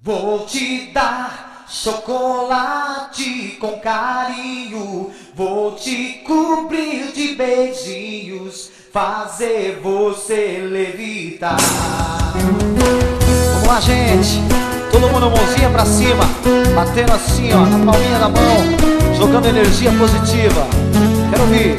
Vou te dar chocolate com carinho, vou te cobrir de beijinhos, fazer você levitar. Vamos lá, gente, todo mundo mãozinha pra cima, batendo assim, ó, na palminha da mão, jogando energia positiva. Quero ouvir.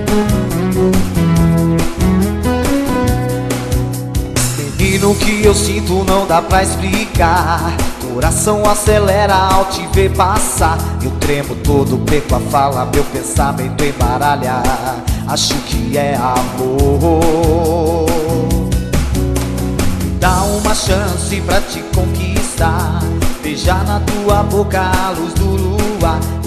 Menino, que eu sinto não dá pra explicar. Coração acelera ao te ver passar. Eu tremo todo, perco a fala, meu pensamento embaralha. Acho que é amor. Dá uma chance pra te conquistar, beijar na tua boca a luz do luar e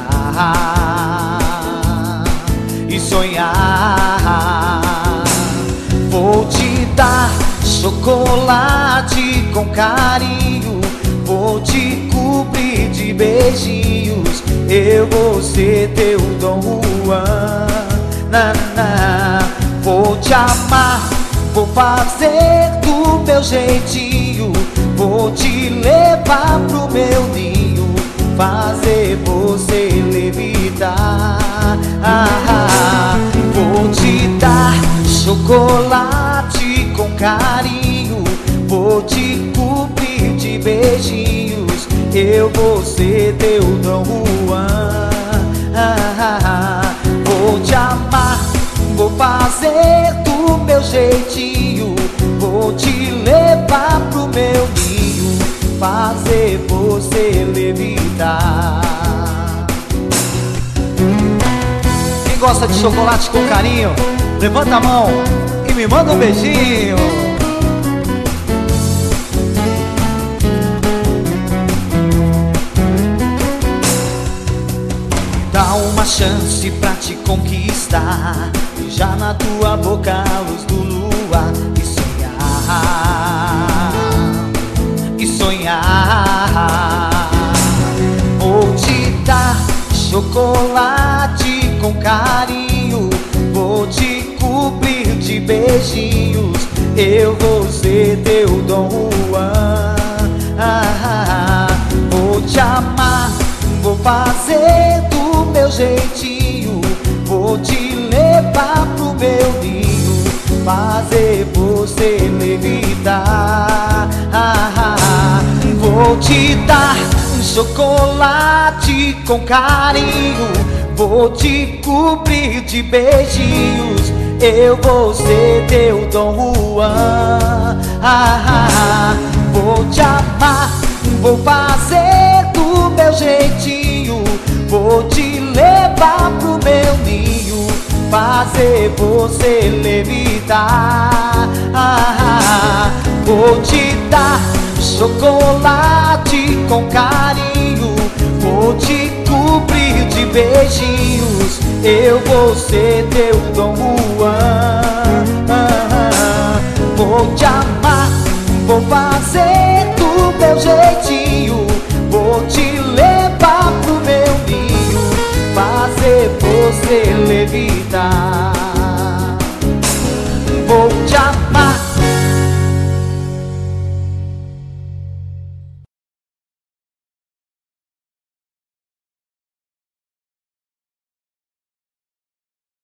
sonhar, e sonhar. Vou te dar chocolate com carinho, vou te cobrir de beijinhos, eu vou ser teu Dom Juan. Vou te amar, vou fazer do meu jeitinho, vou te levar pro meu ninho, fazer você levitar. Vou te dar chocolate com carinho, vou te cobrir de beijinhos, eu vou ser teu Dom Juan. Vou te amar, vou fazer do meu jeitinho, vou te levar pro meu ninho, fazer você levitar. Quem gosta de chocolate com carinho, levanta a mão e me manda um beijinho. Dá uma chance pra te conquistar, beijar na tua boca a luz do luar e sonhar, e sonhar. Vou te dar chocolate com carinho, vou te cobrir de beijinhos, eu vou ser teu Dom Juan. Vou te amar, vou fazer do meu jeitinho, vou te levar pro meu ninho, fazer você levitar. Vou te dar chocolate com carinho, vou te cobrir de beijinhos, eu vou ser teu Dom Juan. Vou te amar, vou fazer do meu jeitinho, vou te levar pro meu ninho, fazer você levitar. Vou te dar chocolate com carinho, vou te cobrir de beijinhos, eu vou ser teu Dom Juan.